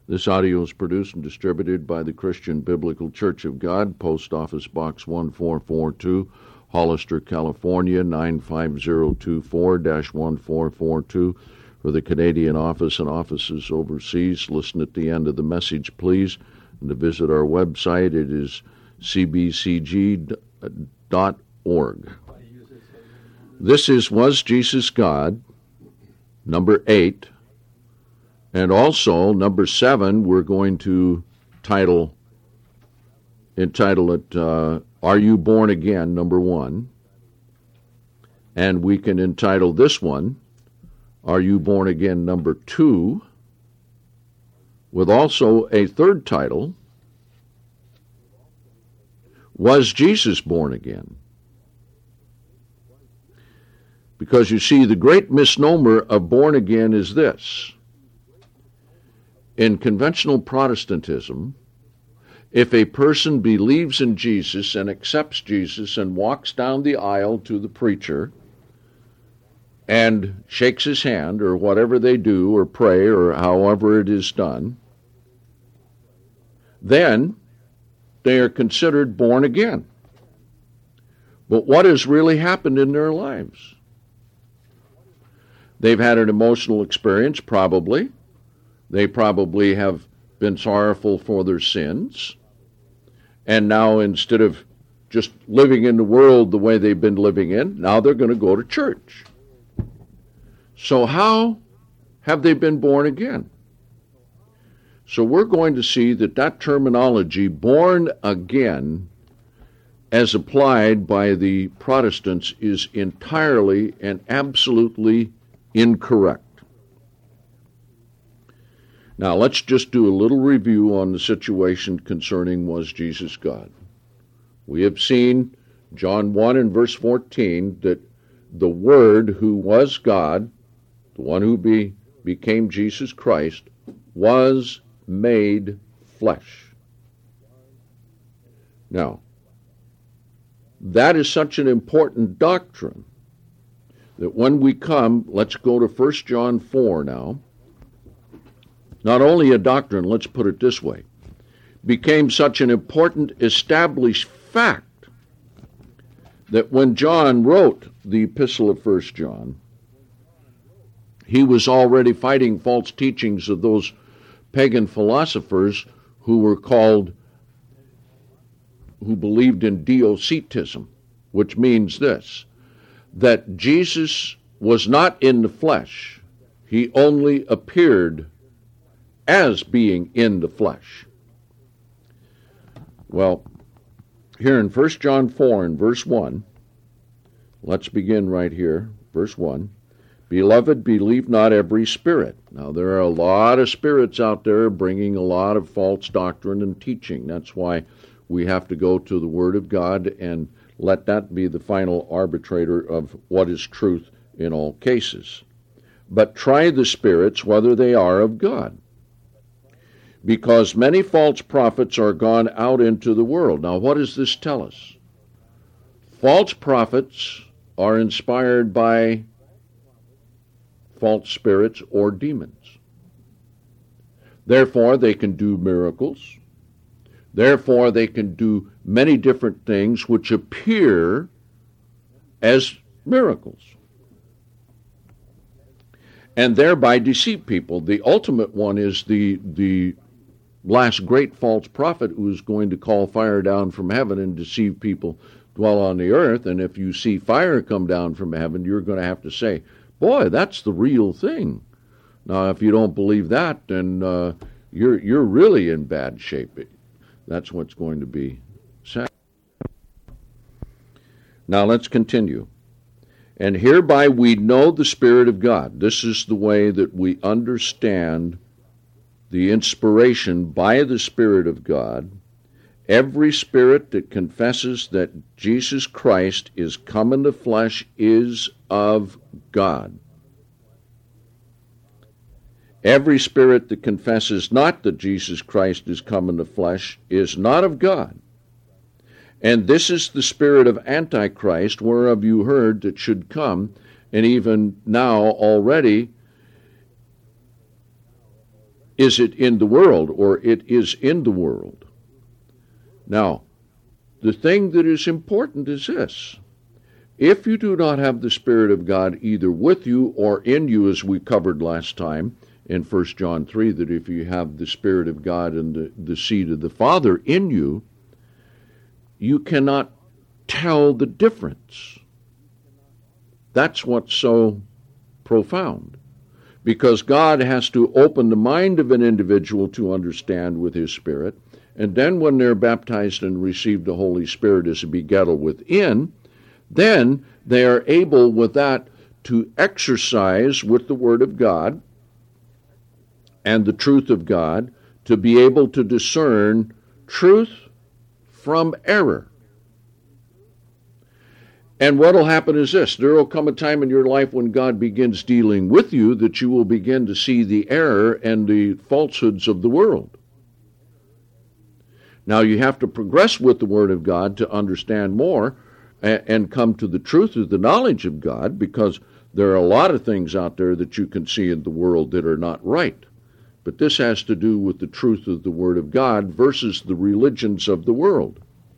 This audio is produced and distributed by the Christian Biblical Church of God, Post Office Box 1442, Hollister, California, 95024-1442. For the Canadian office and offices overseas, listen at the end of the message, please. And to visit our website, it is cbcg.org. This is Was Jesus God? Number 8. And also, number 7, we're going to entitle it, Are You Born Again, number 1. And we can entitle this one, Are You Born Again, number 2, with also a third title, Was Jesus Born Again? Because you see, the great misnomer of born again is this. In conventional Protestantism, if a person believes in Jesus and accepts Jesus and walks down the aisle to the preacher and shakes his hand or whatever they do or pray or however it is done, then they are considered born again. But what has really happened in their lives? They've had an emotional experience, probably. They probably have been sorrowful for their sins. And now instead of just living in the world the way they've been living in, now they're going to go to church. So how have they been born again? So we're going to see that terminology, born again, as applied by the Protestants, is entirely and absolutely incorrect. Now, let's just do a little review on the situation concerning Was Jesus God? We have seen John 1 and verse 14 that the Word who was God, the one who became Jesus Christ, was made flesh. Now, that is such an important doctrine that when we come, let's go to 1 John 4 now. Not only a doctrine, let's put it this way, became such an important established fact that when John wrote the epistle of 1 John, he was already fighting false teachings of those pagan philosophers who believed in Docetism, which means this, that Jesus was not in the flesh. He only appeared as being in the flesh. Well, here in 1 John 4 and verse 1, let's begin right here, verse 1. Beloved, believe not every spirit. Now, there are a lot of spirits out there bringing a lot of false doctrine and teaching. That's why we have to go to the Word of God and let that be the final arbitrator of what is truth in all cases. But try the spirits whether they are of God, because many false prophets are gone out into the world. Now, what does this tell us? False prophets are inspired by false spirits or demons. Therefore, they can do miracles. Therefore, they can do many different things which appear as miracles, and thereby deceive people. The ultimate one is the last great false prophet who is going to call fire down from heaven and deceive people dwell on the earth. And if you see fire come down from heaven, you're going to have to say, boy, that's the real thing. Now, if you don't believe that, then you're really in bad shape. That's what's going to be said. Now, let's continue. And hereby we know the Spirit of God. This is the way that we understand the inspiration by the Spirit of God. Every spirit that confesses that Jesus Christ is come in the flesh is of God. Every spirit that confesses not that Jesus Christ is come in the flesh is not of God. And this is the spirit of Antichrist, whereof you heard that should come, and even now already is it in the world, or it is in the world. Now, the thing that is important is this. If you do not have the Spirit of God either with you or in you, as we covered last time in 1 John 3, that if you have the Spirit of God and the seed of the Father in you, you cannot tell the difference. That's what's so profound. Because God has to open the mind of an individual to understand with his Spirit, and then when they're baptized and receive the Holy Spirit as a begettal within, then they are able with that to exercise with the Word of God and the truth of God, to be able to discern truth from error. And what will happen is this. There will come a time in your life when God begins dealing with you that you will begin to see the error and the falsehoods of the world. Now you have to progress with the Word of God to understand more and come to the truth of the knowledge of God, because there are a lot of things out there that you can see in the world that are not right. But this has to do with the truth of the Word of God versus the religions of the world.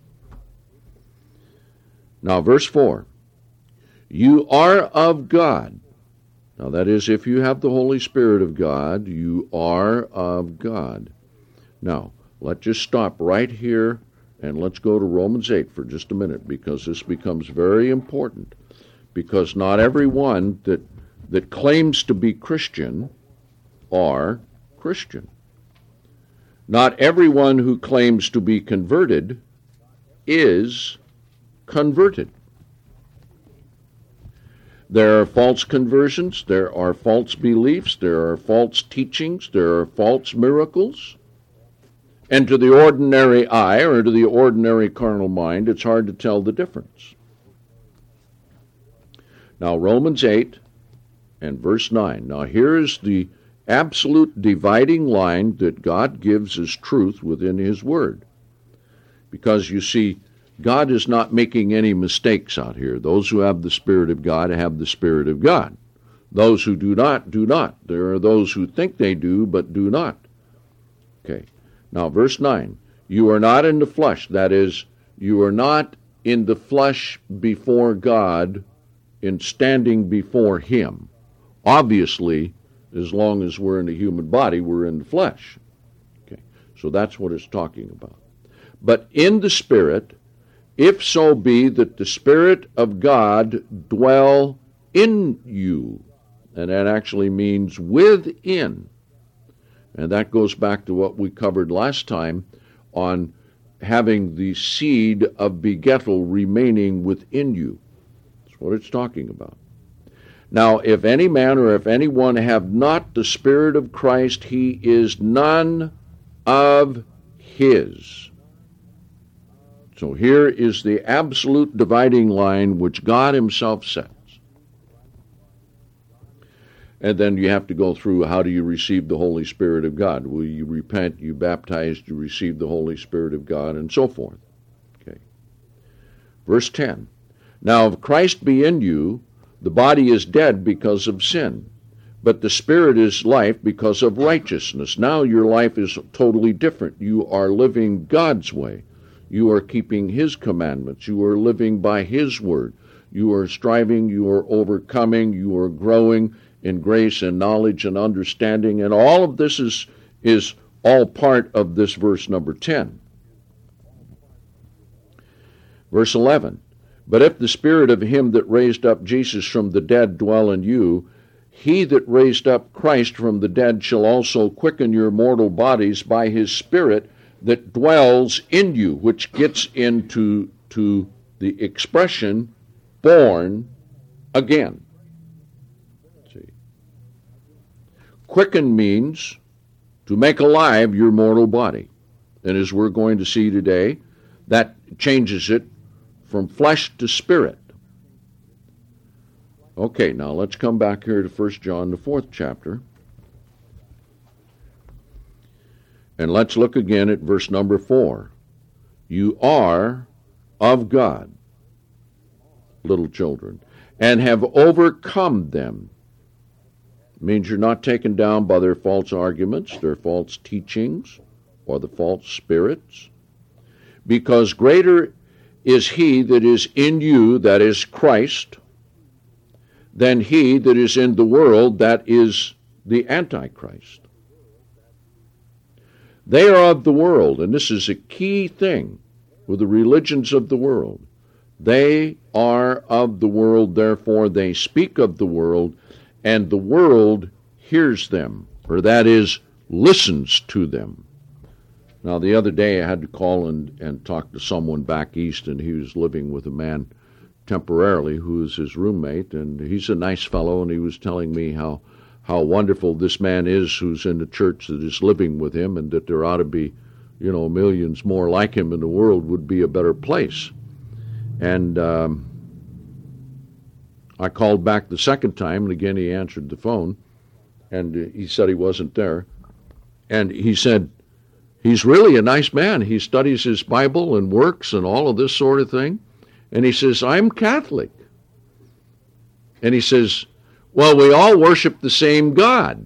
Now, verse 4, you are of God. Now, that is, if you have the Holy Spirit of God, you are of God. Now, let's just stop right here and let's go to Romans 8 for just a minute, because this becomes very important. Because not everyone that claims to be Christian are Christian. Not everyone who claims to be converted is converted. There are false conversions, there are false beliefs, there are false teachings, there are false miracles. And to the ordinary eye, or to the ordinary carnal mind, it's hard to tell the difference. Now, Romans 8 and verse 9. Now, here is the absolute dividing line that God gives as truth within His Word. Because, you see, God is not making any mistakes out here. Those who have the Spirit of God have the Spirit of God. Those who do not, do not. There are those who think they do, but do not. Okay. Now, verse 9. You are not in the flesh. That is, you are not in the flesh before God in standing before Him. Obviously, as long as we're in the human body, we're in the flesh. Okay. So that's what it's talking about. But in the Spirit, if so be that the Spirit of God dwell in you. And that actually means within. And that goes back to what we covered last time on having the seed of begettal remaining within you. That's what it's talking about. Now, if any man or if anyone have not the Spirit of Christ, he is none of his. So here is the absolute dividing line which God Himself sets. And then you have to go through, how do you receive the Holy Spirit of God? Well, you repent, you baptized, you receive the Holy Spirit of God, and so forth. Okay. Verse 10. Now if Christ be in you, the body is dead because of sin, but the Spirit is life because of righteousness. Now your life is totally different. You are living God's way. You are keeping His commandments. You are living by His word. You are striving, you are overcoming, you are growing in grace and knowledge and understanding. And all of this is all part of this verse number 10. Verse 11. But if the Spirit of Him that raised up Jesus from the dead dwell in you, He that raised up Christ from the dead shall also quicken your mortal bodies by His Spirit that dwells in you, which gets into the expression born again. See, quicken means to make alive your mortal body. And as we're going to see today, that changes it from flesh to spirit. Okay, now let's come back here to 1 John, the 4th chapter. And let's look again at verse number 4. You are of God, little children, and have overcome them. means you're not taken down by their false arguments, their false teachings, or the false spirits. Because greater is he that is in you, that is Christ, than he that is in the world, that is the Antichrist. They are of the world, and this is a key thing with the religions of the world. They are of the world, therefore they speak of the world, and the world hears them, or that is, listens to them. Now, the other day I had to call and talk to someone back east, and he was living with a man temporarily who was his roommate, and he's a nice fellow, and he was telling me how wonderful this man is who's in the church that is living with him, and that there ought to be, millions more like him in the world would be a better place. And I called back the second time, and again he answered the phone, and he said he wasn't there. And he said, he's really a nice man. He studies his Bible and works and all of this sort of thing. And he says, I'm Catholic. And he says, well, we all worship the same God.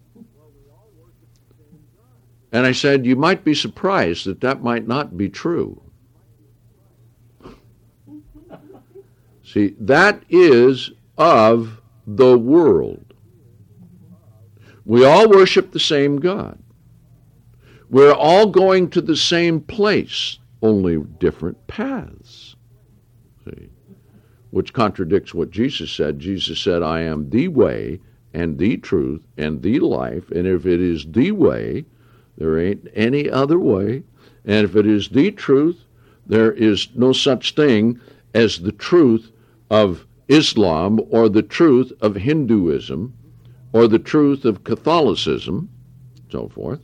And I said, you might be surprised that might not be true. See, that is of the world. We all worship the same God. We're all going to the same place, only different paths. See, which contradicts what Jesus said. Jesus said, I am the way and the truth and the life, and if it is the way, there ain't any other way, and if it is the truth, there is no such thing as the truth of Islam or the truth of Hinduism or the truth of Catholicism, so forth.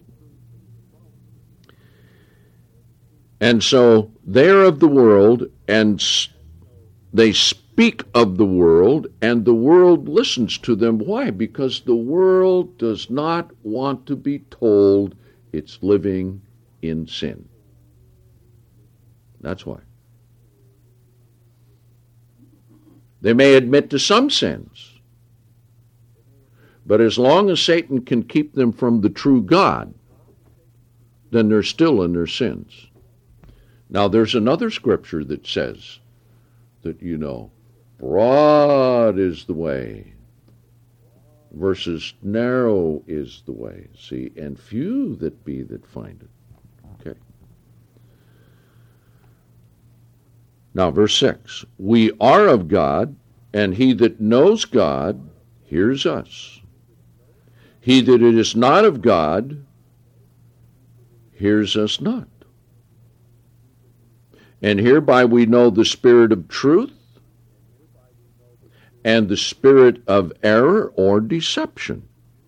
And so they're of the world, and they speak of the world, and the world listens to them. Why? Because the world does not want to be told it's living in sin. That's why. They may admit to some sins, but as long as Satan can keep them from the true God, then they're still in their sins. Now, there's another scripture that says that, broad is the way versus narrow is the way, see, and few that be that find it. Okay. Now, verse 6, we are of God, and he that knows God hears us. He that is not of God hears us not. And hereby we know the spirit of truth and the spirit of error or deception.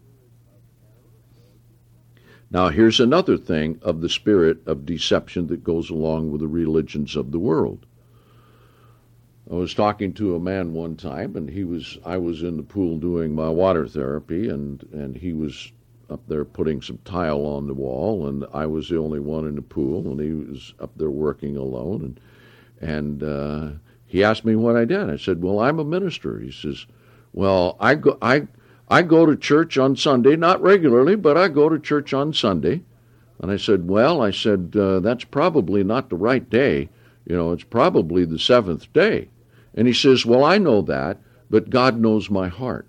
Now, here's another thing of the spirit of deception that goes along with the religions of the world. I was talking to a man one time, and I was in the pool doing my water therapy, and he was up there putting some tile on the wall, and I was the only one in the pool, and he was up there working alone, and he asked me what I did. I said, well, I'm a minister. He says, well, I go to church on Sunday, not regularly, but I go to church on Sunday. And I said, that's probably not the right day. It's probably the seventh day. And he says, well, I know that, but God knows my heart.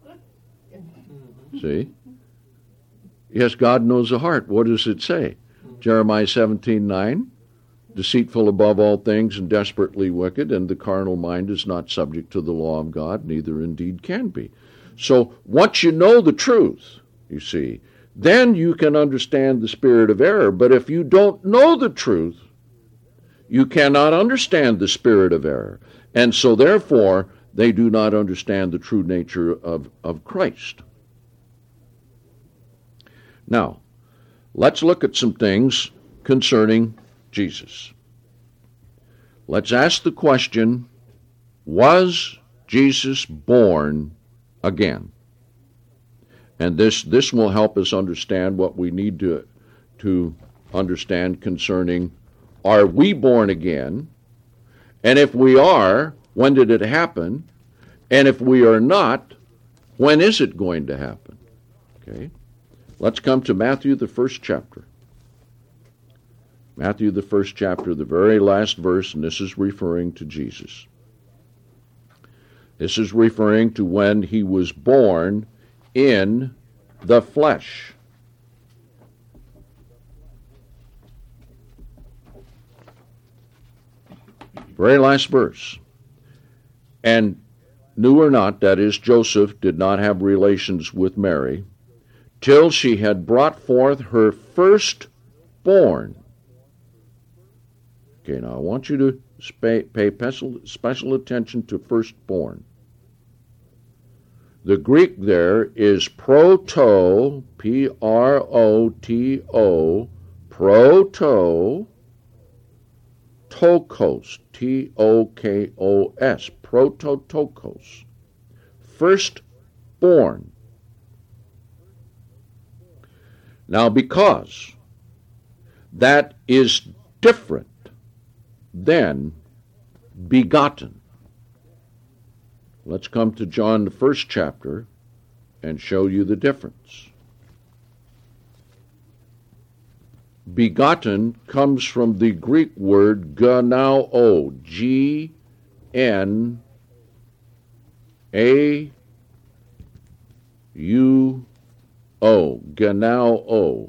See? Yes, God knows the heart. What does it say? Jeremiah 17:9, deceitful above all things and desperately wicked, and the carnal mind is not subject to the law of God, neither indeed can be. So once you know the truth, you see, then you can understand the spirit of error. But if you don't know the truth, you cannot understand the spirit of error. And so therefore, they do not understand the true nature of Christ. Now, let's look at some things concerning Jesus. Let's ask the question, was Jesus born again? And this will help us understand what we need to understand concerning, are we born again? And if we are, when did it happen? And if we are not, When is it going to happen? Okay. Let's come to Matthew, the first chapter. Matthew, the first chapter, the very last verse, and this is referring to Jesus. This is referring to when he was born in the flesh. Very last verse. And knew or not, that is, Joseph did not have relations with Mary, till she had brought forth her firstborn. Okay, now I want you to pay special attention to firstborn. The Greek there is proto, P-R-O-T-O, proto, tokos, T-O-K-O-S, prototokos, firstborn. Now, because that is different than begotten, let's come to John, the first chapter, and show you the difference. Begotten comes from the Greek word gnao, G-N-A-U-O, gnao.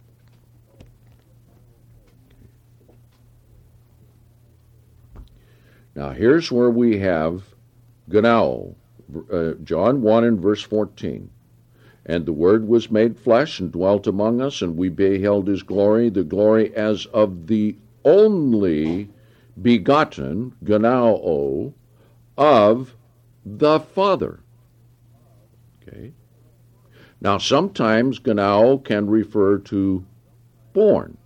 Now here's where we have gnao, John 1 and verse 14. And the Word was made flesh and dwelt among us, and we beheld his glory, the glory as of the only begotten, gnao, of the Father. Okay. Now sometimes gnao can refer to born.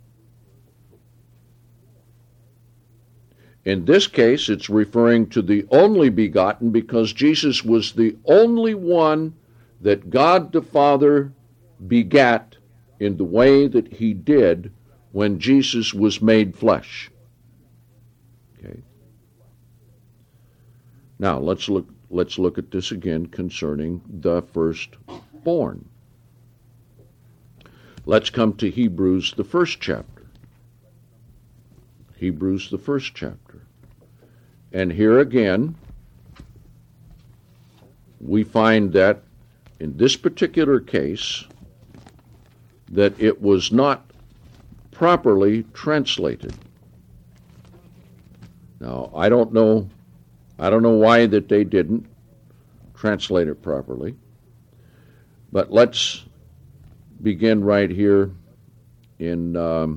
In this case, it's referring to the only begotten because Jesus was the only one that God the Father begat in the way that he did when Jesus was made flesh. Okay. Now let's look at this again concerning the firstborn. Let's come to Hebrews, the first chapter. Hebrews, the first chapter. And here again, we find that in this particular case, that it was not properly translated. Now, I don't know why that they didn't translate it properly, but let's begin right here in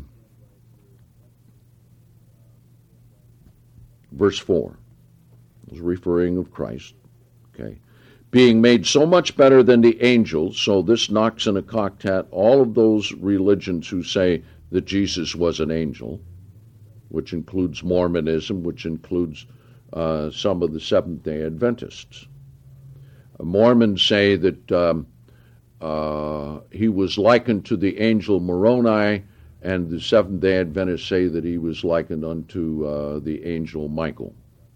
verse 4. It was referring of Christ. Okay. Being made so much better than the angels, so this knocks in a cocked hat all of those religions who say that Jesus was an angel, which includes Mormonism, which includes some of the Seventh-day Adventists. Mormons say that he was likened to the angel Moroni, and the Seventh-day Adventists say that he was likened unto the angel Michael.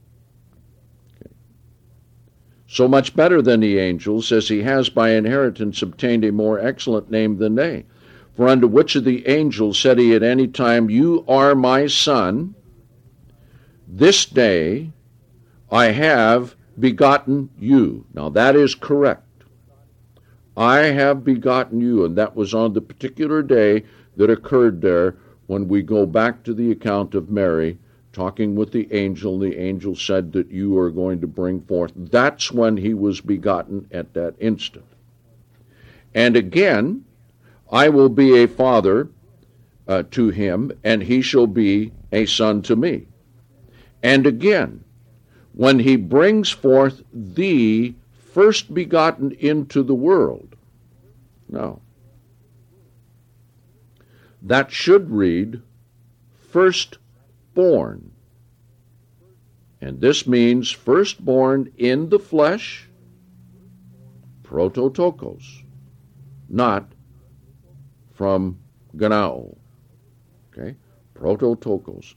So much better than the angels, as he has by inheritance obtained a more excellent name than they. For unto which of the angels said he at any time, You are my son, this day I have begotten you. Now that is correct. I have begotten you, and that was on the particular day that occurred there when we go back to the account of Mary talking with the angel said that you are going to bring forth. That's when he was begotten at that instant. And again, I will be a father to him, and he shall be a son to me. And again, when he brings forth the first begotten into the world. Now, that should read firstborn. And this means firstborn in the flesh, prototokos, not from gnao. Okay? Prototokos.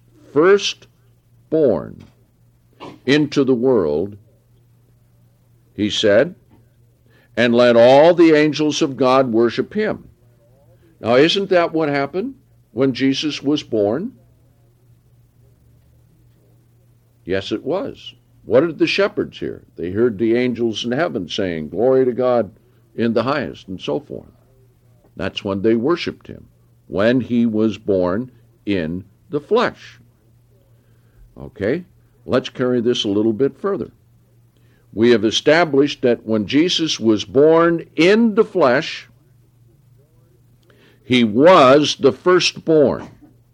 Firstborn into the world, he said, and let all the angels of God worship him. Now, isn't that what happened when Jesus was born? Yes, it was. What did the shepherds hear? They heard the angels in heaven saying, "Glory to God in the highest," and so forth. That's when they worshiped him, when he was born in the flesh. Okay, let's carry this a little bit further. We have established that when Jesus was born in the flesh, he was the firstborn.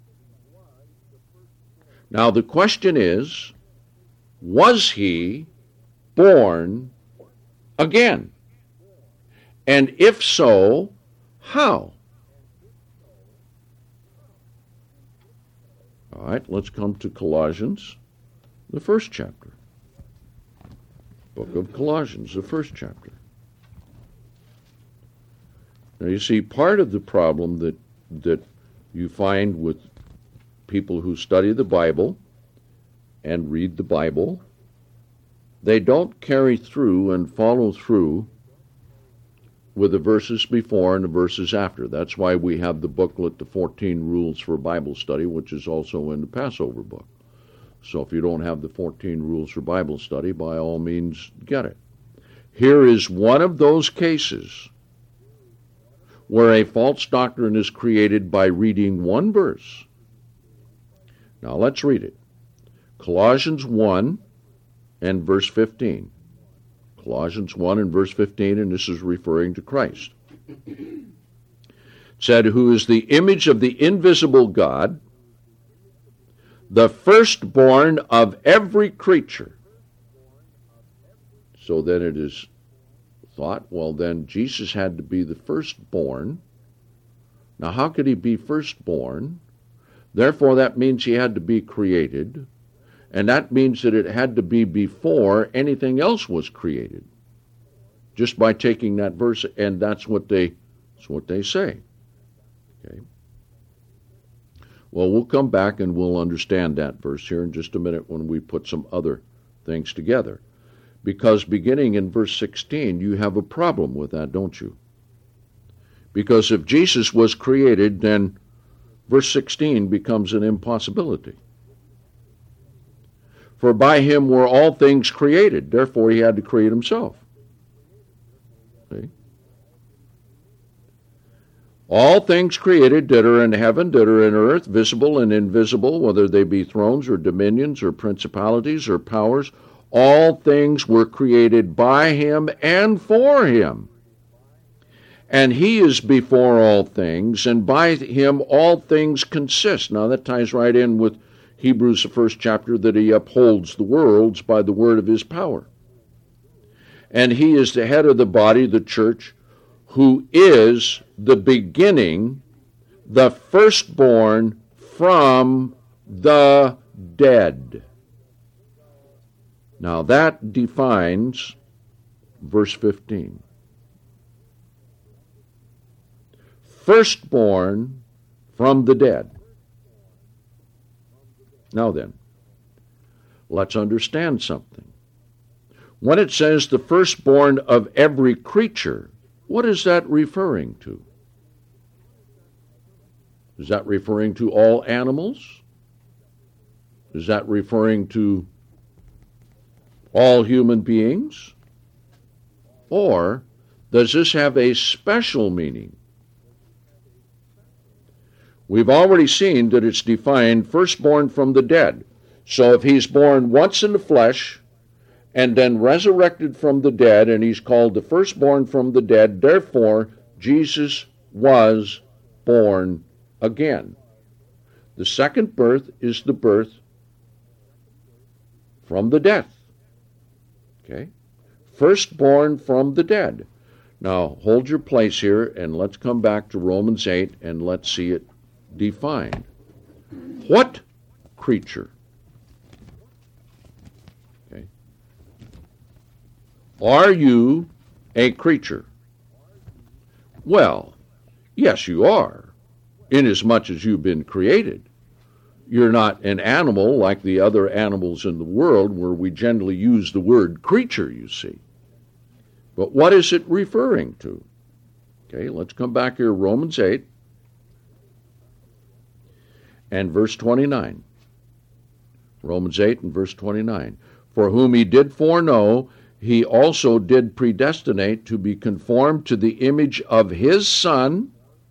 Now the question is, was he born again? And if so, how? All right, let's come to Colossians, the first chapter. Book of Colossians, the first chapter. Now you see, part of the problem that you find with people who study the Bible and read the Bible, they don't carry through and follow through with the verses before and the verses after. That's why we have the booklet, The 14 Rules for Bible Study, which is also in the Passover book. So if you don't have the 14 Rules for Bible Study, by all means, get it. Here is one of those cases where a false doctrine is created by reading one verse. Now let's read it. Colossians 1 and verse 15. Colossians 1 and verse 15, and this is referring to Christ. It said, "Who is the image of the invisible God, the firstborn of every creature." So then it is thought, well then Jesus had to be the firstborn. Now how could he be firstborn? Therefore that means he had to be created. And that means that it had to be before anything else was created. Just by taking that verse, and that's what they say. Okay. Well, we'll come back and we'll understand that verse here in just a minute when we put some other things together. Because beginning in verse 16, you have a problem with that, don't you? Because if Jesus was created, then verse 16 becomes an impossibility. For by him were all things created. Therefore, he had to create himself. See? All things created that are in heaven, that are in earth, visible and invisible, whether they be thrones or dominions or principalities or powers, all things were created by him and for him. And he is before all things, and by him all things consist. Now that ties right in with Hebrews, the first chapter, that he upholds the worlds by the word of his power. And he is the head of the body, the church, who is the beginning, the firstborn from the dead. Now that defines verse 15. Firstborn from the dead. Now then, let's understand something. When it says the firstborn of every creature, what is that referring to? Is that referring to all animals? Is that referring to all human beings? Or does this have a special meaning? We've already seen that it's defined firstborn from the dead. So if he's born once in the flesh and then resurrected from the dead, and he's called the firstborn from the dead, therefore Jesus was born again. The second birth is the birth from the death. Okay? Firstborn from the dead. Now, hold your place here, and let's come back to Romans 8, and let's see it defined. What creature? Okay. Are you a creature? Well, yes, you are, inasmuch as you've been created. You're not an animal like the other animals in the world where we generally use the word creature, you see. But what is it referring to? Okay, let's come back here, Romans 8 and verse 29. Romans 8 and verse 29. For whom he did foreknow, he also did predestinate to be conformed to the image of his Son,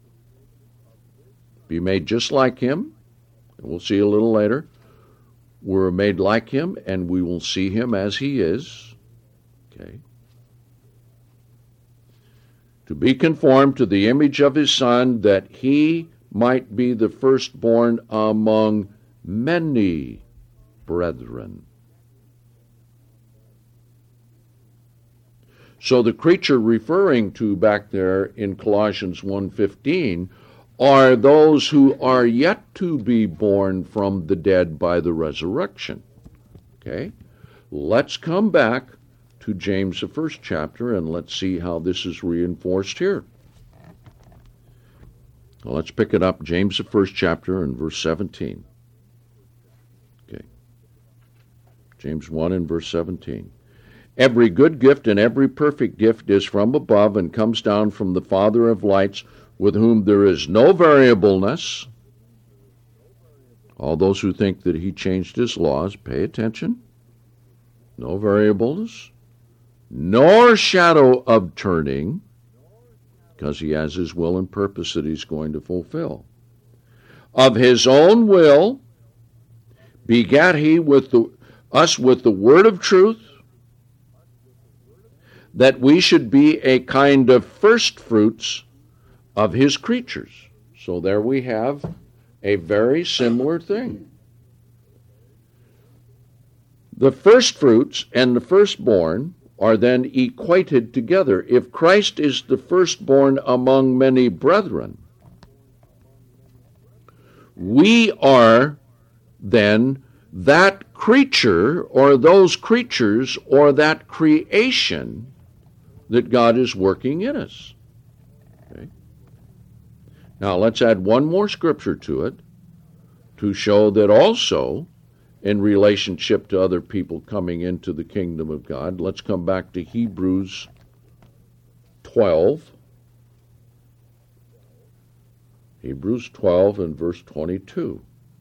be made just like him. We'll see a little later. We're made like him, and we will see him as he is. Okay. To be conformed to the image of his Son, that he might be the firstborn among many brethren. So the creature referring to back there in Colossians 1:15 are those who are yet to be born from the dead by the resurrection. Okay? Let's come back to James, the first chapter, and let's see how this is reinforced here. Well, let's pick it up, James, the first chapter, and verse 17. Okay. James 1 and verse 17. Every good gift and every perfect gift is from above and comes down from the Father of lights, with whom there is no variableness. All those who think that he changed his laws, pay attention. No variableness, nor shadow of turning, because he has his will and purpose that he's going to fulfill. Of his own will begat he us with the word of truth, that we should be a kind of first fruits of his creatures. So there we have a very similar thing. The first fruits and the firstborn are then equated together. If Christ is the firstborn among many brethren, we are then that creature or those creatures or that creation that God is working in us. Okay? Now let's add one more scripture to it to show that also in relationship to other people coming into the kingdom of God. Let's come back to Hebrews 12. Hebrews 12 and verse 22.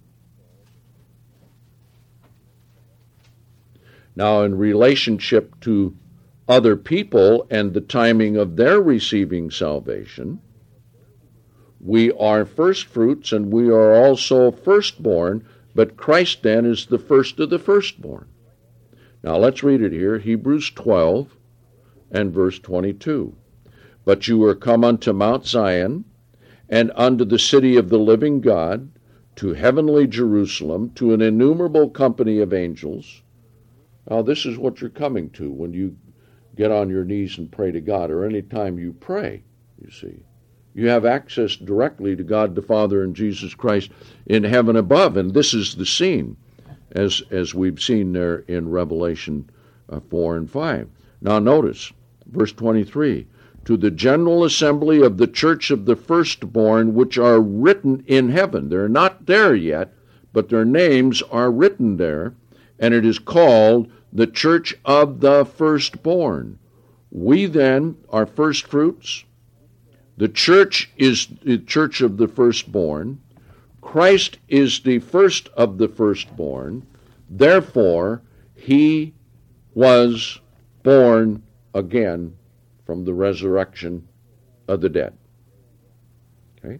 Now, in relationship to other people and the timing of their receiving salvation, we are first fruits and we are also firstborn, but Christ then is the first of the firstborn. Now let's read it here, Hebrews 12 and verse 22. But you are come unto Mount Zion, and unto the city of the living God, to heavenly Jerusalem, to an innumerable company of angels. Now this is what you're coming to when you get on your knees and pray to God, or any time you pray, you see. You have access directly to God the Father and Jesus Christ in heaven above, and this is the scene, as we've seen there in Revelation 4 and 5. Now notice, verse 23, to the general assembly of the church of the firstborn, which are written in heaven. They're not there yet, but their names are written there, and it is called the church of the firstborn. We then are first fruits. The church is the church of the firstborn. Christ is the first of the firstborn. Therefore, he was born again from the resurrection of the dead. Okay?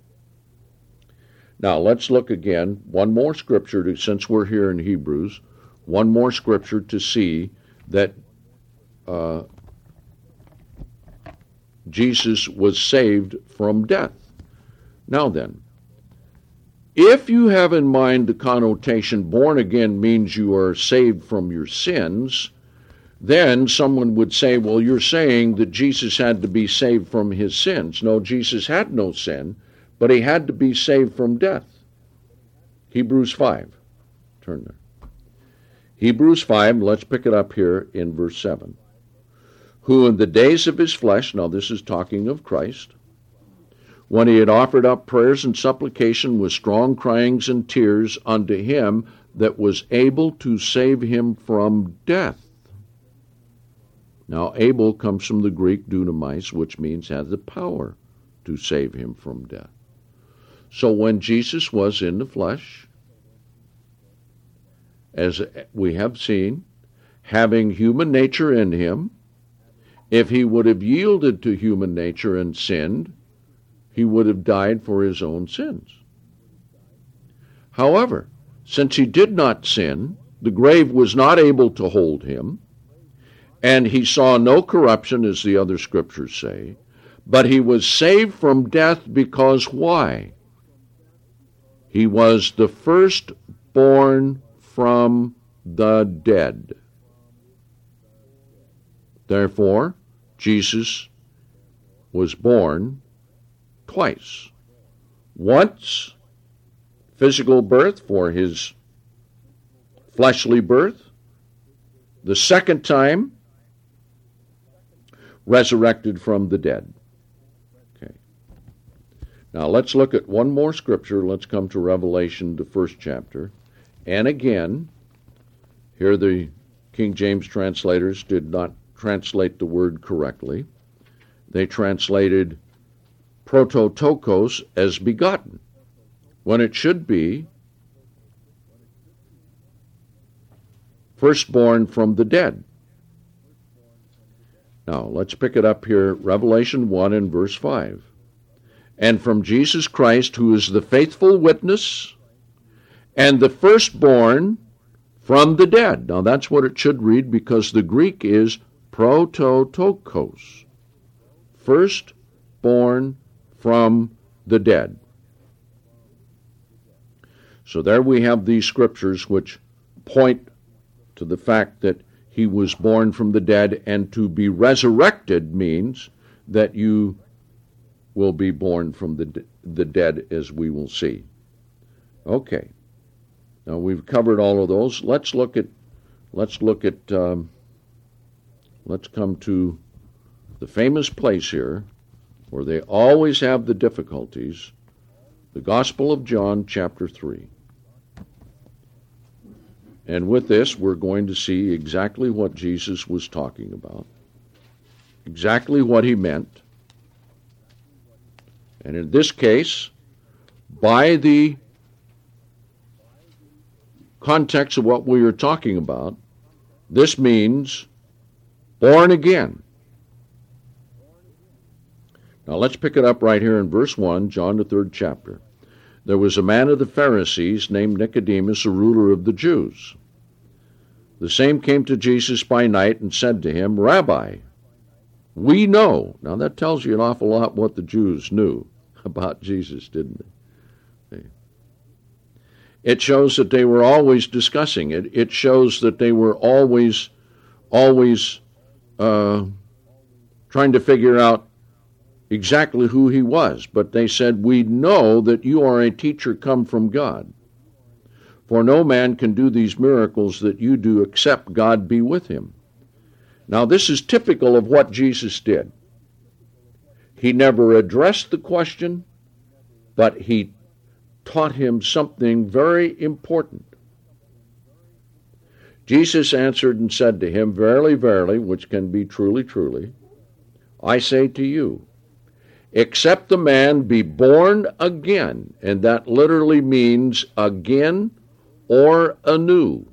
Now, let's look again, one more scripture, since we're here in Hebrews, one more scripture to see that Jesus was saved from death. Now then, if you have in mind the connotation born again means you are saved from your sins, then someone would say, well, you're saying that Jesus had to be saved from his sins. No, Jesus had no sin, but he had to be saved from death. Hebrews 5. Turn there. Hebrews 5, let's pick it up here in verse 7. Who in the days of his flesh, now this is talking of Christ, when he had offered up prayers and supplication with strong cryings and tears unto him that was able to save him from death. Now, Abel comes from the Greek dunamis, which means has the power to save him from death. So when Jesus was in the flesh, as we have seen, having human nature in him, if he would have yielded to human nature and sinned, he would have died for his own sins. However, since he did not sin, the grave was not able to hold him, and he saw no corruption, as the other scriptures say, but he was saved from death because why? He was the firstborn from the dead. Therefore, Jesus was born twice. Once, physical birth for his fleshly birth. The second time, resurrected from the dead. Okay. Now let's look at one more scripture. Let's come to Revelation, the first chapter. And again, here the King James translators did not translate the word correctly. They translated prototokos as begotten, when it should be firstborn from the dead. Now, let's pick it up here, Revelation 1 and verse 5. And from Jesus Christ, who is the faithful witness and the firstborn from the dead. Now, that's what it should read, because the Greek is prototokos, firstborn from the dead. So there we have these scriptures which point to the fact that he was born from the dead, and to be resurrected means that you will be born from the dead, as we will see. Okay. Now we've covered all of those. Let's come to the famous place here where they always have the difficulties, the Gospel of John, chapter 3. And with this, we're going to see exactly what Jesus was talking about, exactly what he meant. And in this case, by the context of what we are talking about, this means born again. Now let's pick it up right here in verse 1, John the 3rd chapter. There was a man of the Pharisees named Nicodemus, a ruler of the Jews. The same came to Jesus by night and said to him, Rabbi, we know. Now that tells you an awful lot what the Jews knew about Jesus, didn't it? It shows that they were always discussing it. It shows that they were always trying to figure out exactly who he was. But they said, we know that you are a teacher come from God. For no man can do these miracles that you do except God be with him. Now this is typical of what Jesus did. He never addressed the question, but he taught him something very important. Jesus answered and said to him, Verily, verily, which can be truly, truly, I say to you, except the man be born again, and that literally means again or anew.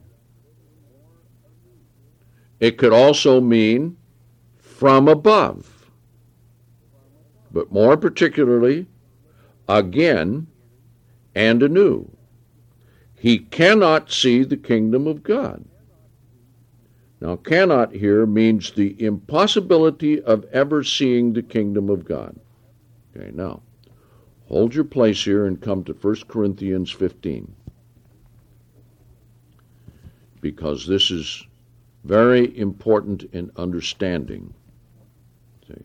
It could also mean from above, but more particularly, again and anew. He cannot see the kingdom of God. Now, cannot here means the impossibility of ever seeing the kingdom of God. Okay, now, hold your place here and come to 1 Corinthians 15. Because this is very important in understanding. See?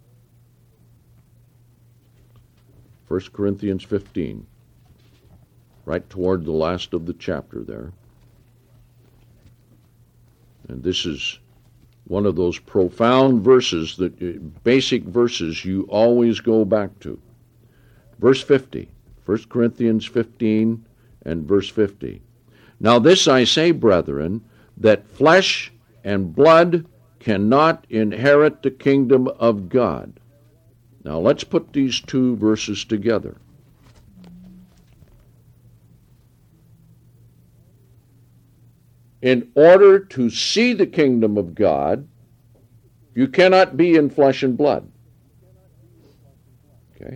1 Corinthians 15, right toward the last of the chapter there. And this is one of those profound verses, that basic verses you always go back to. Verse 50, 1 Corinthians 15 and verse 50. Now this I say, brethren, that flesh and blood cannot inherit the kingdom of God. Now let's put these two verses together. In order to see the kingdom of God, you cannot be in flesh and blood. Okay?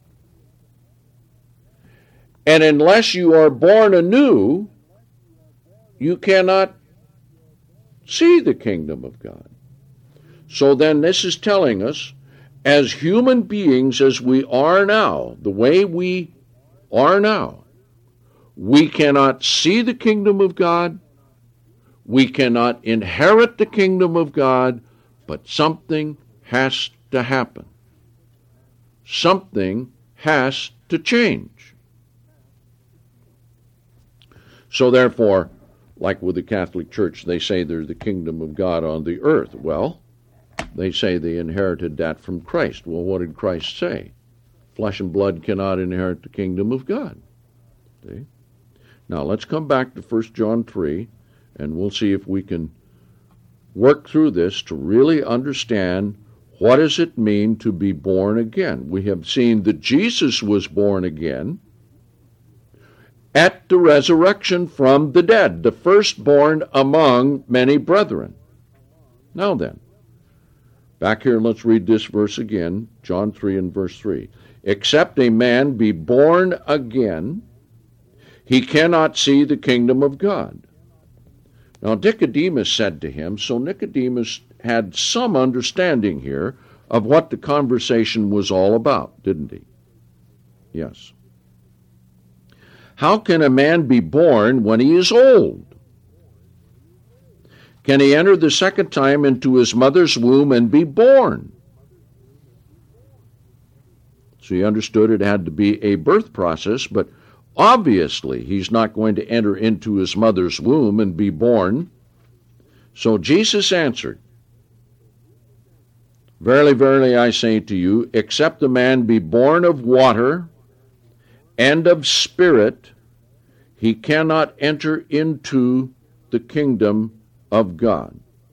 And unless you are born anew, you cannot see the kingdom of God. So then this is telling us, as human beings as we are now, the way we are now, we cannot see the kingdom of God, we cannot inherit the kingdom of God, but something has to happen. Something has to change. So therefore, like with the Catholic Church, they say there's the kingdom of God on the earth. Well, they say they inherited that from Christ. Well, what did Christ say? Flesh and blood cannot inherit the kingdom of God. See? Now let's come back to 1 John 3, and we'll see if we can work through this to really understand what does it mean to be born again. We have seen that Jesus was born again at the resurrection from the dead, the firstborn among many brethren. Now then, back here, let's read this verse again, John 3 and verse 3. Except a man be born again, he cannot see the kingdom of God. Now Nicodemus said to him, so Nicodemus had some understanding here of what the conversation was all about, didn't he? Yes. How can a man be born when he is old? Can he enter the second time into his mother's womb and be born? So he understood it had to be a birth process, but obviously he's not going to enter into his mother's womb and be born. So Jesus answered, Verily, verily, I say to you, except a man be born of water and of spirit, he cannot enter into the kingdom of God.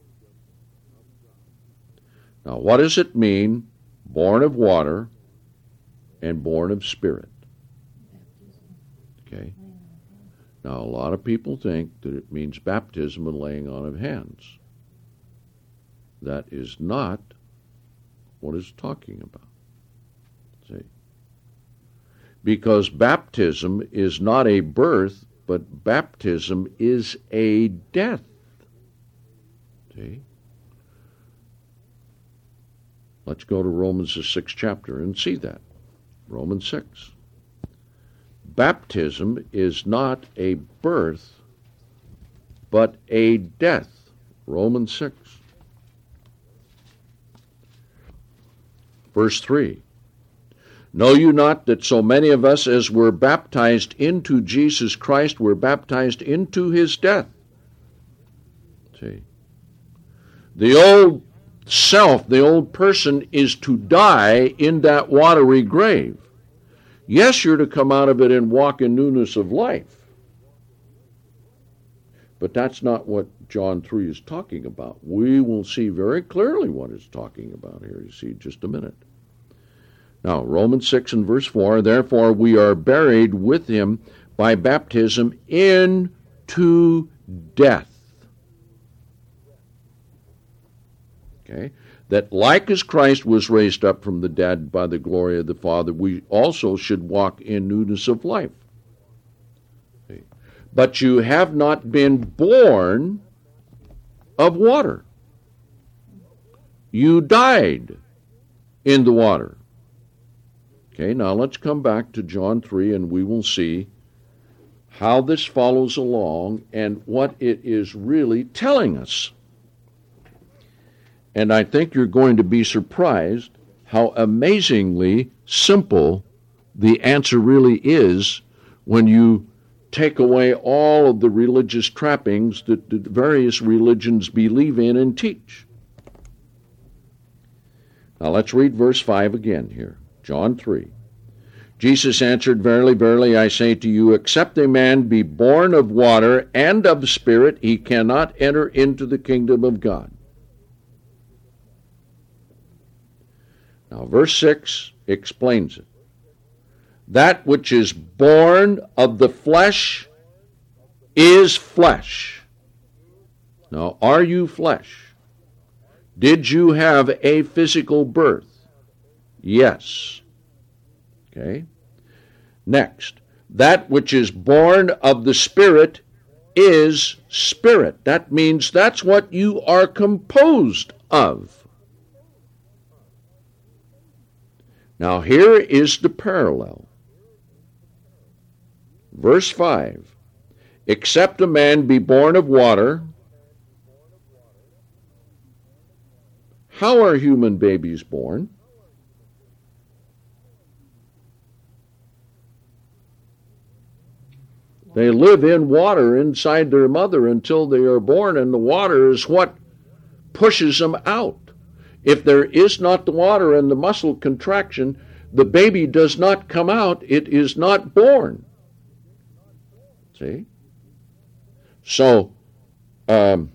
Now, what does it mean, born of water and born of spirit? Okay. Now, a lot of people think that it means baptism and laying on of hands. That is not what it's talking about. See? Because baptism is not a birth, but baptism is a death. See? Let's go to Romans the 6th chapter and see that. Romans 6. Baptism is not a birth, but a death. Romans 6. Verse 3. Know you not that so many of us as were baptized into Jesus Christ were baptized into his death? See? The old self, the old person, is to die in that watery grave. Yes, you're to come out of it and walk in newness of life. But that's not what John 3 is talking about. We will see very clearly what it's talking about here. You see, just a minute. Now, Romans 6 and verse 4, therefore we are buried with him by baptism into death. Okay? That like as Christ was raised up from the dead by the glory of the Father, we also should walk in newness of life. Okay? But you have not been born of water. You died in the water. Okay, now let's come back to John 3 and we will see how this follows along and what it is really telling us. And I think you're going to be surprised how amazingly simple the answer really is when you take away all of the religious trappings that the various religions believe in and teach. Now let's read verse 5 again here. John 3. Jesus answered, Verily, verily, I say to you, except a man be born of water and of spirit, he cannot enter into the kingdom of God. Now, verse 6 explains it. That which is born of the flesh is flesh. Now, are you flesh? Did you have a physical birth? Yes. Okay. Next, that which is born of the Spirit is spirit. That means that's what you are composed of. Now, here is the parallel. Verse 5, except a man be born of water. How are human babies born? They live in water inside their mother until they are born, and the water is what pushes them out. If there is not the water and the muscle contraction, the baby does not come out. It is not born. See? So, to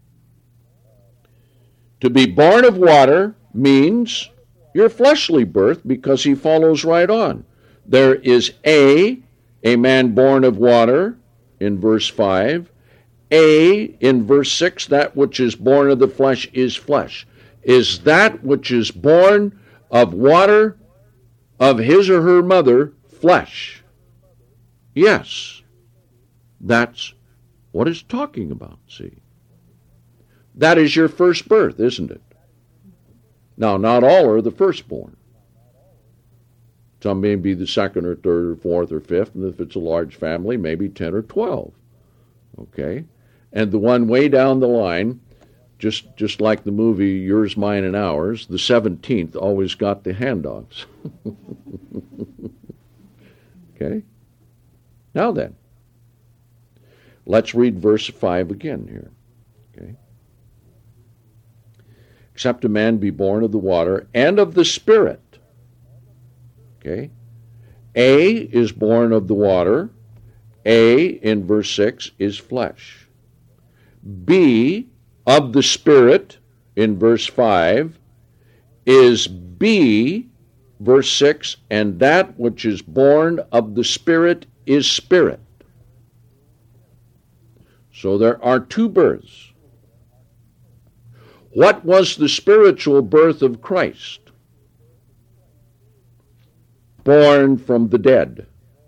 be born of water means your fleshly birth, because he follows right on. There is a man born of water in verse 5. In verse 6, that which is born of the flesh is flesh. Is that which is born of water of his or her mother flesh? Yes. That's what it's talking about, see. That is your first birth, isn't it? Now, not all are the firstborn. Some may be the second or third or fourth or fifth, and if it's a large family, maybe 10 or 12. Okay? And the one way down the line, just like the movie Yours, Mine, and Ours, the 17th always got the hand-dogs. Okay? Now then, let's read verse 5 again here. Okay? Except a man be born of the water and of the Spirit. Okay? A is born of the water. A, in verse 6, is flesh. B, of the Spirit, in verse 5, is B, verse 6, and that which is born of the Spirit is spirit. So there are two births. What was the spiritual birth of Christ? Born from the dead.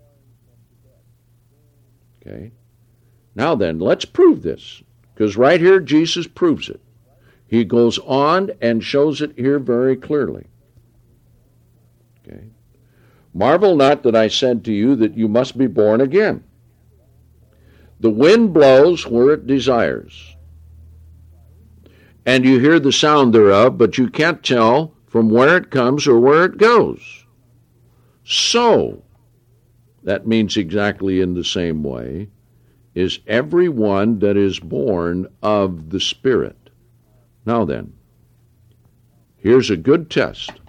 Okay. Now then, let's prove this, because right here Jesus proves it. He goes on and shows it here very clearly. Okay. Marvel not that I said to you that you must be born again. The wind blows where it desires, and you hear the sound thereof, but you can't tell from where it comes or where it goes. So, that means exactly in the same way, is everyone that is born of the Spirit. Now then, here's a good test.